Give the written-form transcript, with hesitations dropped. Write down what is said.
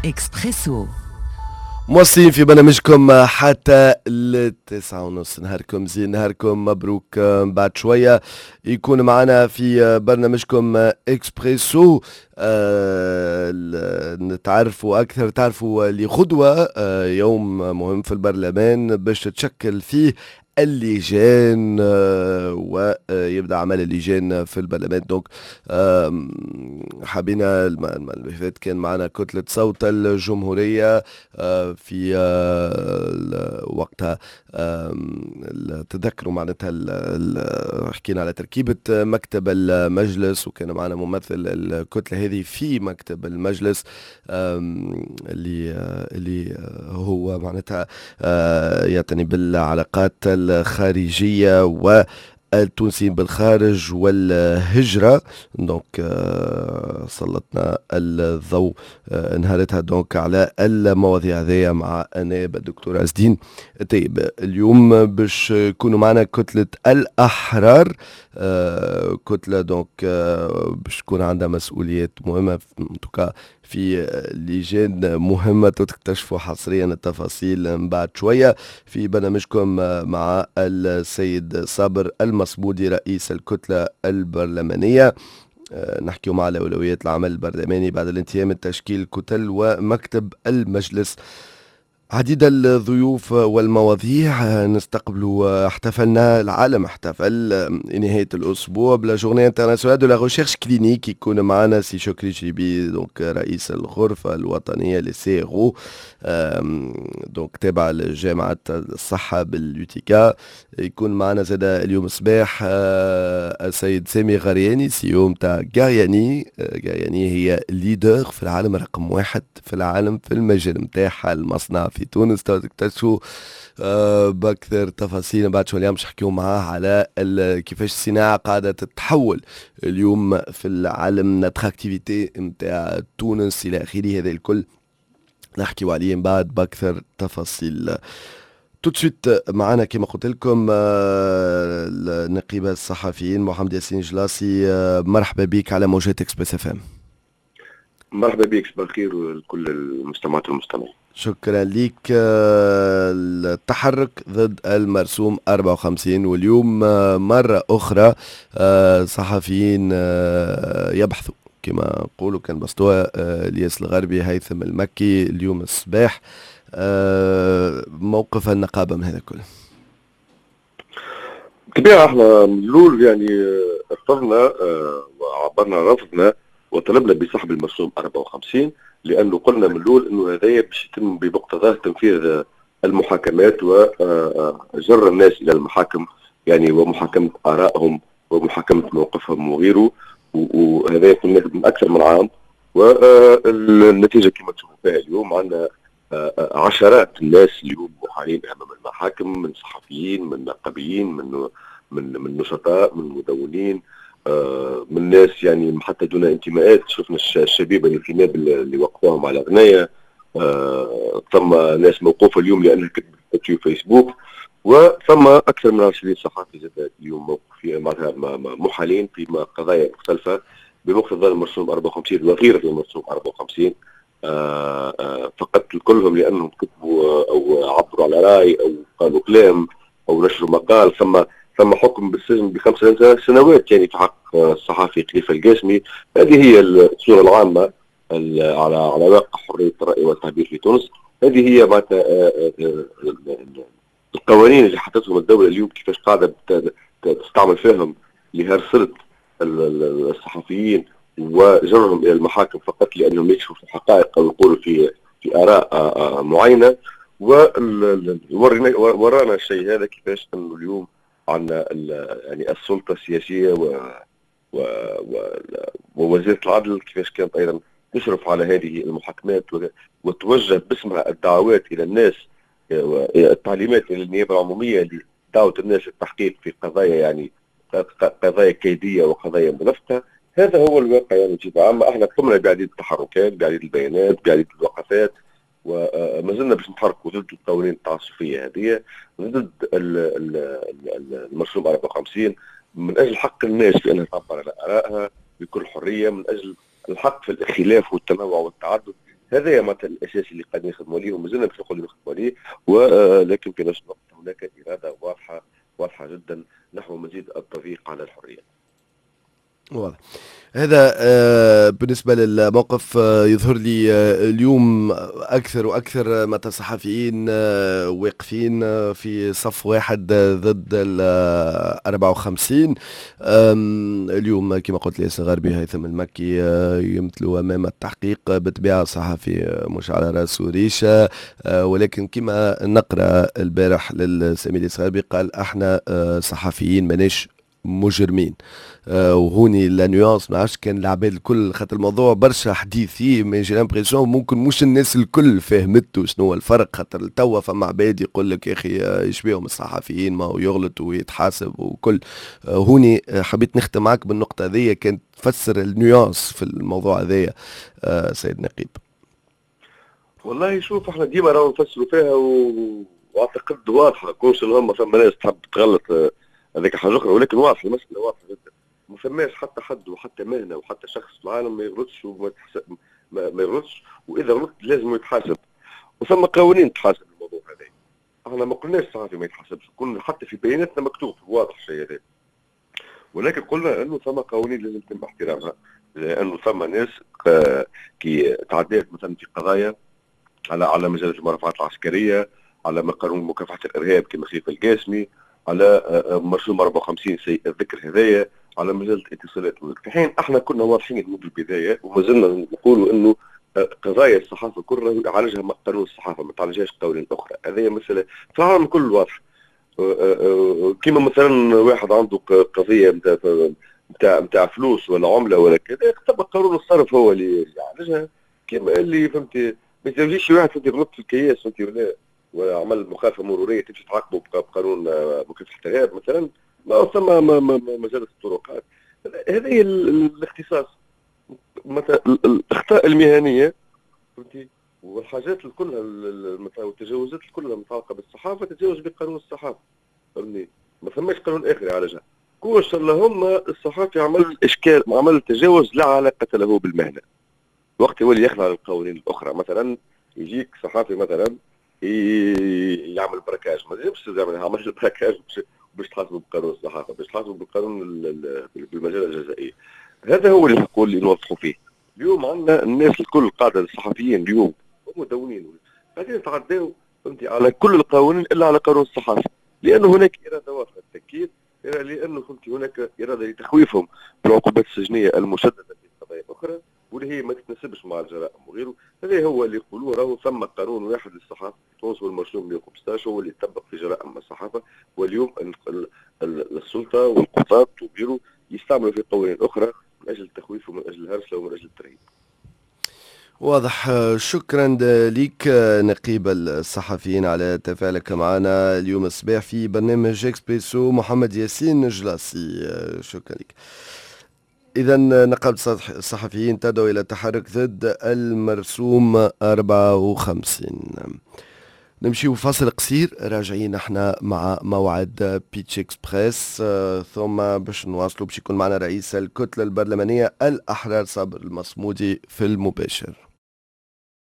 إكسبريسو. موصلين في برنامجكم حتى ل9:30. نهاركم زين، نهاركم مبروك. بعد شوية يكون معنا في برنامجكم إكسبريسو نتعرفوا أكثر، تعرفوا لغدوة يوم مهم في البرلمان باش تتشكل فيه اللجان ويبدا عمل اللجان في البرلمان. دونك حبينا اللي فات كان معنا كتلة صوت الجمهورية في وقتها تذكروا معناتها حكينا على تركيبة مكتب المجلس، وكان معنا ممثل الكتلة هذه في مكتب المجلس اللي هو معناتها يعتني بالعلاقات الخارجية والتونسيين بالخارج والهجرة. دونك سلطنا الضوء نهارتها دونك على المواضيع هذيا مع نائب الدكتور عز الدين طيب. اليوم باش يكونوا معنا كتلة الأحرار، كتلة دونك باش تكون عندها مسؤوليات مهمة في لجان مهمة تكتشفوا حصريا التفاصيل من بعد شوية في برنامجكم مع السيد صابر المصبودي رئيس الكتلة البرلمانية. نحكيو مع أولويات العمل البرلماني بعد الانتهاء من تشكيل كتل ومكتب المجلس. عديد الضيوف والمواضيع نستقبلوا. احتفلنا العالم احتفل نهاية الأسبوع بلا جورني انترناسيونال دو لا ريشيرش كلينيك. يكون معنا سي شكري جيبي دونك رئيس الغرفة الوطنية للسيرو دونك تابع لجامعة الصحة باليوتيكا. يكون معنا زاد اليوم صباح السيد سامي غرياني سيو متاع غارياني. غارياني هي ليدر في العالم رقم 1 في العالم في المجال متاعها المصنع في تونس. تكتشفوا بأكثر تفاصيل بعد شوية مش حكيو معاه على كيفاش الصناعة قاعدة تتحول اليوم في العالم ناتراكتيفيتي متاع تونس إلى آخره. هذا الكل نحكيو عليه من بعد بأكثر تفاصيل. توتسويت معنا كما قلت لكم النقيب الصحفيين محمد ياسين جلاسي. مرحبا بك على موجات اكسبريس اف ام. مرحبا بك، صباح الخير ولكل المستمعات والمستمعين. شكرا لك. التحرك ضد المرسوم 54 واليوم مرة أخرى صحفيين يبحثوا كما نقولوا. كان بسطوها الياس الغربي هيثم المكي اليوم الصباح. موقف النقابة من هذا كله؟ بالطبيعة احنا من الأول يعني رفضنا وعبرنا رفضنا وطلبنا بسحب المرسوم 54 لأنه قلنا من الأول أنه هذايا باش يتم بمقتضاه تنفيذ المحاكمات وجر الناس إلى المحاكم يعني ومحاكمة آرائهم ومحاكمة موقفهم وغيره. وهذا قلنا من أكثر من عام، والنتيجة كما تشوفوا فيها اليوم عندنا عشرات الناس اليوم محالين امام المحاكم، من صحفيين، من نقابيين، من نشطاء، من مدونين، من ناس يعني حتى دون انتماءات. شفنا الشبيبه الانتماء اللي وقفوهم على غنايه. ثم ناس موقوفه اليوم لانها كتبت في فيسبوك، وثم اكثر من 20 صحفي زاد اليوم موقفين معناتها محالين في قضايا مختلفه بمقتضى المرسوم 54 وغير المرسوم 54. فقط كلهم لانهم كتبوا او عبروا على راي او قالوا كلام او نشروا مقال. ثم حكم بالسجن ب5 سنوات يعني في حق الصحفي خليفه القاسمي. هذه هي الصوره العامه على واقع حريه الراي والتعبير في تونس. هذه هي معناتها القوانين اللي حطتهم الدوله اليوم كيفاش قاعده تستعمل فيهم لهرسله الصحفيين وجرهم الى المحاكم فقط لانهم يكشفوا في حقائق او يقولوا في اراء معينه. ورانا الشيء هذا كيفاش انه اليوم عندنا يعني السلطه السياسيه ووزيره العدل كيفاش كانت ايضا تشرف على هذه المحاكمات وتوجه باسمها الدعوات الى الناس، التعليمات الى النيابه العموميه لدعوه الناس للتحقيق في قضايا يعني قضايا كيديه وقضايا ملفقه. هذا هو الواقع يعني بصفه عامه. احنا قمنا بعديد التحركات، بعديد البيانات، بعديد الوقفات، وما زلنا باش نتحركوا ضد القوانين التعسفيه هذه، ضد المرسوم 54 من اجل حق الناس في انها تعبر على ارائها بكل حريه، من اجل الحق في الاختلاف والتنوع والتعدد هذا معناتها الاساس اللي قاعدين نخدموا عليه ومازلنا باش نقولوا نخدموا عليه. ولكن في نفس الوقت هناك اراده واضحه جدا نحو مزيد التضييق على الحريه. واضح. هذا بالنسبة للموقف. يظهر لي اليوم أكثر وأكثر متى الصحفيين واقفين في صف واحد ضد ال 54. اليوم كما قلت لي ياسر غربي هيثم المكي يمثلوا أمام التحقيق بالطبيعة صحفي مش على راسه ريشة. ولكن كما نقرأ البارح للسمير ياسر غربي قال احنا صحفيين ماناش مجرمين. وهوني لا نيونس ما عادش كان العباد الكل خاطر الموضوع برشا حديث فيه، مي جي لامبريسيون ممكن مش الناس الكل فهمته شنو هو الفرق. خاطر توا فما عباد يقول لك يا اخي يشبيهم الصحفيين ما هو يغلط ويتحاسب وكل. هوني حبيت نختم معك بالنقطة هذيا كانت تفسر النيونس في الموضوع هذايا سيد نقيب. والله شوف احنا ديما راهو نفسروا فيها واعتقد واضحه كونش هم فما ناس تحب تغلط هذيك حاجه اخرى، ولكن واضحه المساله واضحه جدا. ما فماش حتى حد وحتى مهنه وحتى شخص في العالم ما يغلطش ما يغلطش، واذا غلط لازم يتحاسب وثم قوانين تحاسب الموضوع هذا. احنا ما قلناش صحفي ما يتحاسبش، كنا حتى في بياناتنا مكتوب واضح الشيء هذا، ولكن قلنا انه ثم قوانين لازم يتم احترامها، لانه ثم ناس كي تعديت مثلا في قضايا على مجال المرافعات العسكريه، على قانون مكافحه الارهاب كما خيف القاسمي، على مرسوم 54 سيء الذكر هذايا، على مجال الاتصالات. في حين احنا كنا واضحين منذ البدايه وما زلنا نقولوا انه قضايا الصحافه كلها يعالجها قانون الصحافه، ما تعالجهاش قوانين اخرى. هذه مساله في العالم الكل واضحه. كيما مثلا واحد عنده قضيه نتاع فلوس ولا عمله ولا كذا، يكتب قانون الصرف هو اللي يعالجها. كيما اللي فهمتي ما يجيش واحد فهمتي غلط في الكياس فهمتي وعمل مخالفه مروريه تمشي تعاقبه بقانون مكافحه الارهاب مثلا، ما ثم مجال الطرقات. هذا هي الاختصاص. مثلا الاخطاء المهنيه فهمتي والحاجات كلها والتجاوزات كلها متعلقه بالصحافه تتجاوز بقانون الصحافه، فهمني؟ ما ثماش قانون اخر يعالجها. كوش اللهم الصحافي عمل اشكال، عمل تجاوز لا علاقه له بالمهنه. وقت يولي يخضع للقوانين الاخرى، مثلا يجيك صحافي مثلا يعمل براكاج، ما يجبش يعمل براكاج باش تحاسبوا بقانون الصحافه، باش تحاسبوا بالقانون بالمجال الجزائي. هذا هو اللي نقول اللي نوضحوا فيه. اليوم عندنا الناس الكل قاعده الصحفيين اليوم ومدونين قاعدين يتعداو فهمتي على كل القوانين الا على قانون الصحافه، لانه هناك اراده واضحه بالتاكيد، لانه فهمتي هناك اراده لتخويفهم بالعقوبات السجنيه المشدده في قضايا اخرى واللي هي ما تتناسبش مع الجرائم وغيره. هذا هو اللي يقولوه، راهو ثم قانون واحد للصحافه تونس والمرسوم 115 هو اللي يطبق في جرائم الصحافه. واليوم السلطه والقضاة وغيره يستعملوا في قوانين اخرى من اجل التخويف ومن اجل الهرسله ومن اجل الترهيب. واضح. شكرا لك نقيب الصحفيين على تفاعلك معنا اليوم الصباح في برنامج اكسبريسو. محمد ياسين جلاسي شكرا لك. إذا نقابة الصحفيين تدعو إلى التحرك ضد المرسوم 54. نمشي فاصل قصير، راجعين احنا مع موعد بيتش اكسبريس ثم باش نواصلوا باش يكون معنا رئيس الكتلة البرلمانية الأحرار صابر المصمودي في المباشر.